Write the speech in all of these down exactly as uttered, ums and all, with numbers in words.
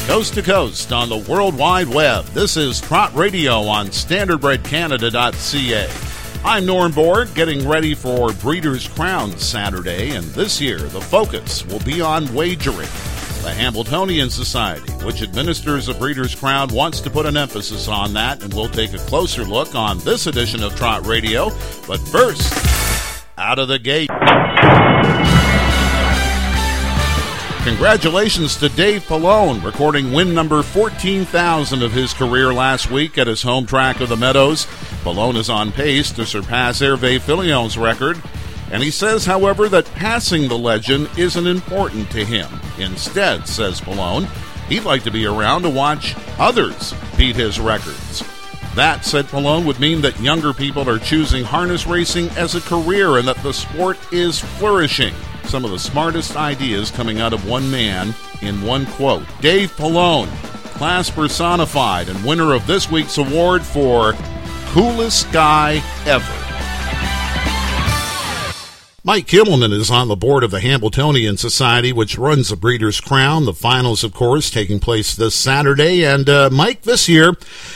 Coast to coast on the World Wide Web, this is Trot Radio on standard bred canada dot c a. I'm Norm Borg, getting ready for Breeders' Crown Saturday, and this year the focus will be on wagering. The Hambletonian Society, which administers the Breeders' Crown, wants to put an emphasis on that, and we'll take a closer look on this edition of Trot Radio. But first, out of the gate. Congratulations to Dave Pallone, recording win number fourteen thousand of his career last week at his home track of the Meadows. Pallone is on pace to surpass Hervé Fillion's record, and he says, however, that passing the legend isn't important to him. Instead, says Pallone, he'd like to be around to watch others beat his records. That, said Pallone, would mean that younger people are choosing harness racing as a career and that the sport is flourishing. Some of the smartest ideas coming out of one man in one quote. Dave Pallone, class personified and winner of this week's award for Coolest Guy Ever. Mike Kimmelman is on the board of the Hambletonian Society, which runs the Breeders' Crown. The finals, of course, taking place this Saturday. And, uh, Mike, this year, uh,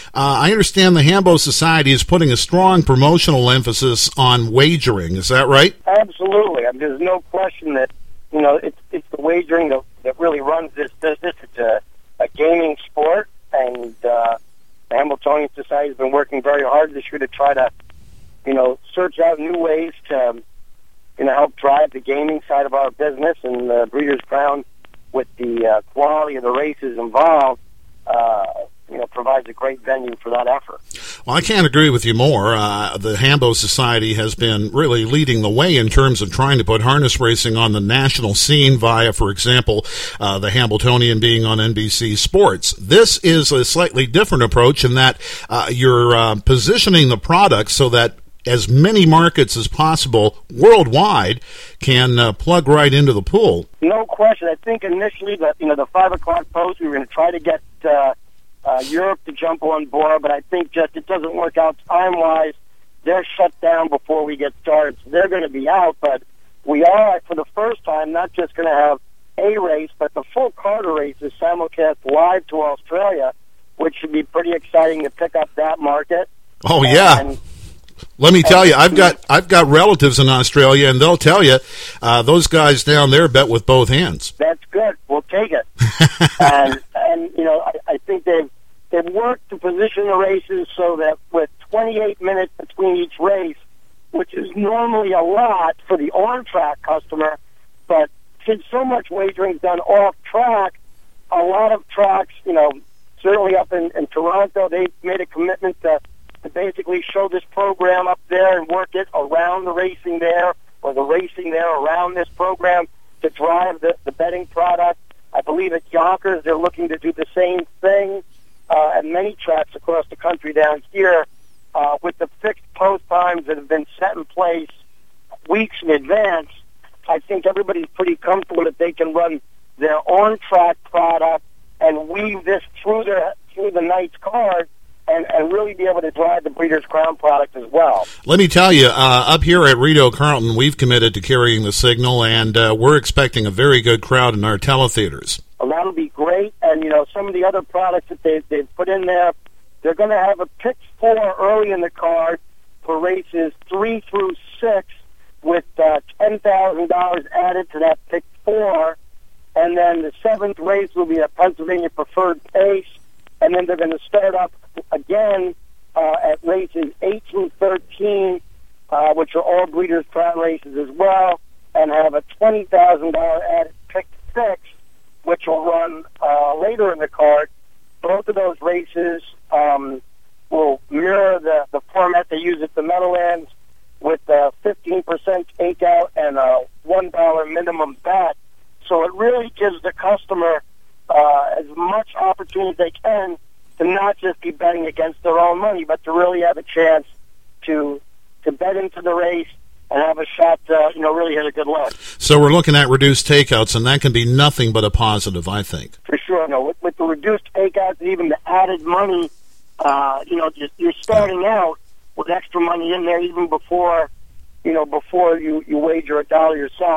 I understand the Hambo Society is putting a strong promotional emphasis on wagering. Is that right? Absolutely. I mean, there's no question that, you know, it's, it's the wagering that, that really runs this business. It's a, a gaming sport, and uh, the Hambletonian Society has been working very hard this year to try to, you know, search out new ways to going to help drive the gaming side of our business, and the Breeders' Crown, with the uh, quality of the races involved, uh, you know, provides a great venue for that effort. Well, I can't agree with you more. Uh, the Hambo Society has been really leading the way in terms of trying to put harness racing on the national scene via, for example, uh, the Hambletonian being on N B C Sports. This is a slightly different approach in that uh, you're uh, positioning the product so that as many markets as possible worldwide can uh, plug right into the pool. No question. I think initially that, you know, the five o'clock post, we were going to try to get uh, uh, Europe to jump on board, but I think just it doesn't work out time-wise. They're shut down before we get started, so they're going to be out, but we are, for the first time, not just going to have a race, but the full Carter race is simulcast live to Australia, which should be pretty exciting to pick up that market. Oh, yeah. And, Let me tell you, I've got I've got relatives in Australia, and they'll tell you uh, those guys down there bet with both hands. That's good. We'll take it. and, and you know, I, I think they've they've worked to position the races so that with twenty-eight minutes between each race, which is normally a lot for the on-track customer, but since so much wagering is done off-track, a lot of tracks, you know, certainly up in, in Toronto, they made a commitment to. to basically show this program up there and work it around the racing there, or the racing there around this program to drive the, the betting product. I believe at Yonkers they're looking to do the same thing uh, at many tracks across the country down here uh, with the fixed post times that have been set in place weeks in advance. I think everybody's pretty comfortable that they can run their on-track product and weave this through, their, through the night's card And, and really be able to drive the Breeders' Crown product as well. Let me tell you, uh, up here at Rideau Carlton, we've committed to carrying the signal, and uh, we're expecting a very good crowd in our teletheaters. Well, that'll be great, and, you know, some of the other products that they've, they've put in there, they're going to have a pick four early in the card for races three through six with uh, ten thousand dollars added to that pick four, and then the seventh race will be a Pennsylvania Preferred Pace, and then they're going to start up again uh, at races eight through thirteen, uh, which are all Breeders' Crown races as well, and have a twenty thousand dollars added pick six, which will run uh, later in the card. Both of those races um, will mirror the, the format they use at the Meadowlands with a fifteen percent takeout and a one dollar minimum bet. So it really gives the customer uh, as much opportunity as they can to not just be betting against their own money, but to really have a chance to to bet into the race and have a shot to, you know, really hit a good look. So we're looking at reduced takeouts, and that can be nothing but a positive, I think. For sure. No, with, with the reduced takeouts and even the added money, uh, you know, just you're starting out with extra money in there even before, you know, before you, you wager a dollar yourself.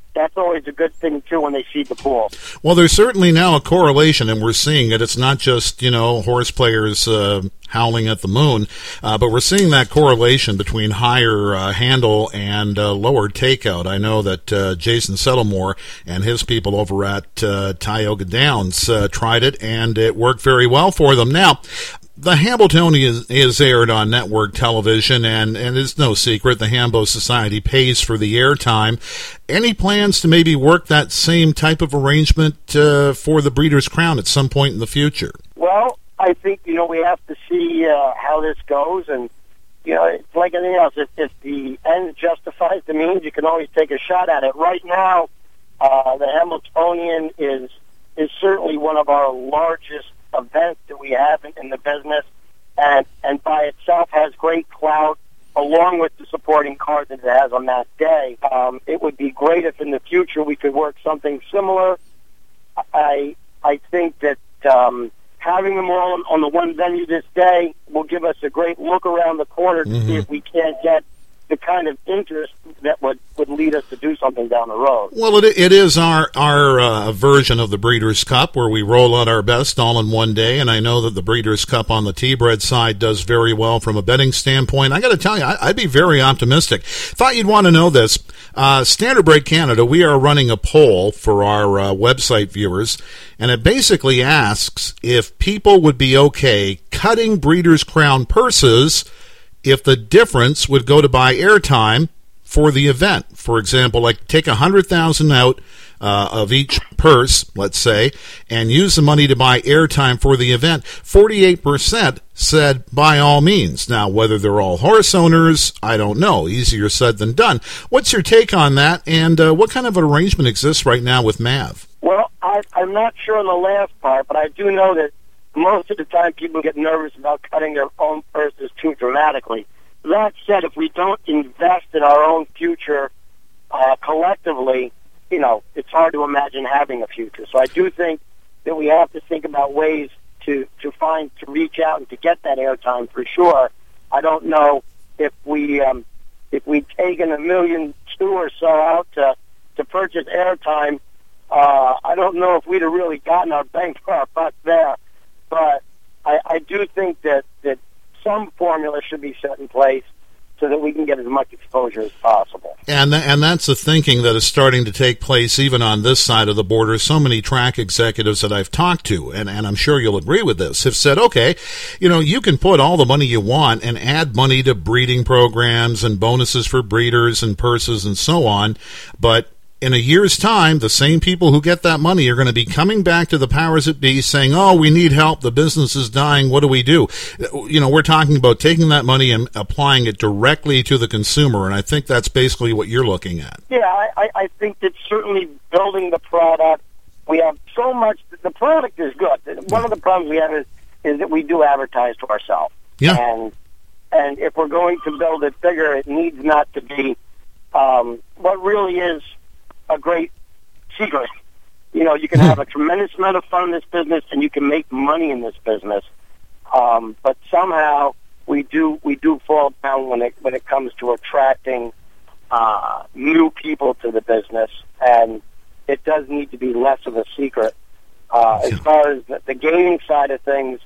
that's always a good thing, too, when they seed the pool. Well, there's certainly now a correlation, and we're seeing it. It's not just, you know, horse players uh, howling at the moon, uh, but we're seeing that correlation between higher uh, handle and uh, lower takeout. I know that uh, Jason Settlemore and his people over at uh, Tioga Downs uh, tried it, and it worked very well for them. Now, the Hambletonian is, is aired on network television, and, and it's no secret the Hambo Society pays for the airtime. Any plans to maybe work that same type of arrangement uh, for the Breeders' Crown at some point in the future? Well, I think, you know, we have to see uh, how this goes, and, you know, it's like anything else. If, if the end justifies the means, you can always take a shot at it. Right now, uh, the Hambletonian is is certainly one of our largest event that we have in, in the business, and and by itself has great clout, along with the supporting card that it has on that day. Um, it would be great if in the future we could work something similar. I I think that um, having them all on, on the one venue this day will give us a great look around the corner to mm-hmm. see if we can't get the kind of interest that would, would lead us to do something down the road. Well, it it is our our uh, version of the Breeders' Cup, where we roll out our best all in one day, and I know that the Breeders' Cup on the T-Bred side does very well from a betting standpoint. I got to tell you, I, I'd be very optimistic. Thought you'd want to know this. Uh, Standard Break Canada, we are running a poll for our uh, website viewers, and it basically asks if people would be okay cutting Breeders' Crown purses if the difference would go to buy airtime for the event. For example, like take one hundred thousand dollars out uh, of each purse, let's say, and use the money to buy airtime for the event. forty-eight percent said by all means. Now, whether they're all horse owners, I don't know. Easier said than done. What's your take on that, and uh, what kind of an arrangement exists right now with M A V? Well, I, I'm not sure on the last part, but I do know that most of the time people get nervous about cutting their own purses too dramatically. That said, if we don't invest in our own future uh, collectively, you know, it's hard to imagine having a future. So I do think that we have to think about ways to, to find, to reach out and to get that airtime for sure. I don't know if we, um, if we'd taken a million two or so out to, to purchase airtime, uh, I don't know if we'd have really gotten our bang for our buck there. But I, I do think that, that some formula should be set in place so that we can get as much exposure as possible. And th- and that's the thinking that is starting to take place even on this side of the border. So many track executives that I've talked to, and, and I'm sure you'll agree with this, have said, okay, you know, you can put all the money you want and add money to breeding programs and bonuses for breeders and purses and so on, but in a year's time, the same people who get that money are going to be coming back to the powers that be saying, oh, we need help, the business is dying, what do we do? You know, we're talking about taking that money and applying it directly to the consumer, and I think that's basically what you're looking at. Yeah, I, I think that certainly building the product, we have so much, the product is good. One of the problems we have is, is that we do advertise to ourselves. Yeah. And, and if we're going to build it bigger, it needs not to be um, what really is a great secret. You know, you can have a tremendous amount of fun in this business, and you can make money in this business. Um, but somehow we do we do fall down when it when it comes to attracting uh, new people to the business, and it does need to be less of a secret. Uh, as far as the, the gaming side of things,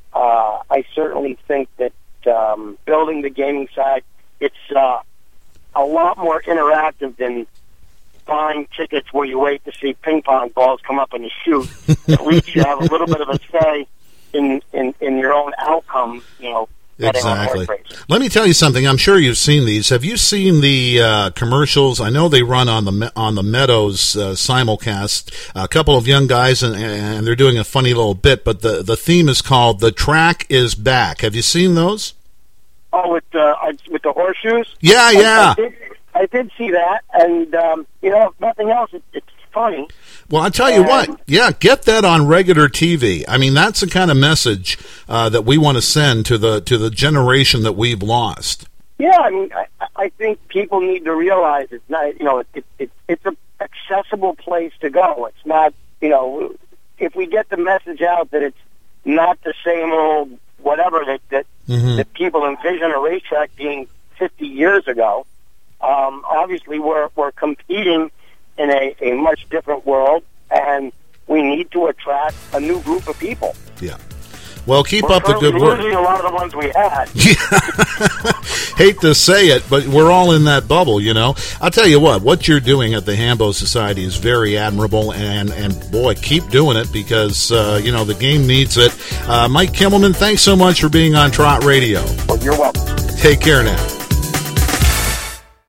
uh, I certainly think that um, building the gaming side, it's uh, a lot more interactive than buying tickets where you wait to see ping pong balls come up and you shoot. At least you have a little bit of a say in, in, in your own outcome, you know. Exactly. Let me tell you something. I'm sure you've seen these. Have you seen the uh, commercials? I know they run on the on the Meadows uh, simulcast. A couple of young guys, and, and they're doing a funny little bit. But the the theme is called "The Track Is Back." Have you seen those? Oh, with uh, with the horseshoes. Yeah, yeah. I, I did, I did see that, and um, you know, if nothing else, it, it's funny. Well, I tell you what, yeah, get that on regular T V. I mean, that's the kind of message uh, that we want to send to the to the generation that we've lost. Yeah, I mean, I, I think people need to realize it's not, you know, it, it, it's an accessible place to go. It's not, you know, if we get the message out that it's not the same old whatever that that, mm-hmm. that people envision a racetrack being fifty years ago. Um, obviously, we're we're competing in a, a much different world, and we need to attract a new group of people. Yeah. Well, keep We're up the good work. Losing a lot of the ones we had. Yeah. Hate to say it, but we're all in that bubble, you know. I'll tell you what, what you're doing at the Hambo Society is very admirable, and, and boy, keep doing it because, uh, you know, the game needs it. Uh, Mike Kimmelman, thanks so much for being on Trot Radio. Well, you're welcome. Take care now.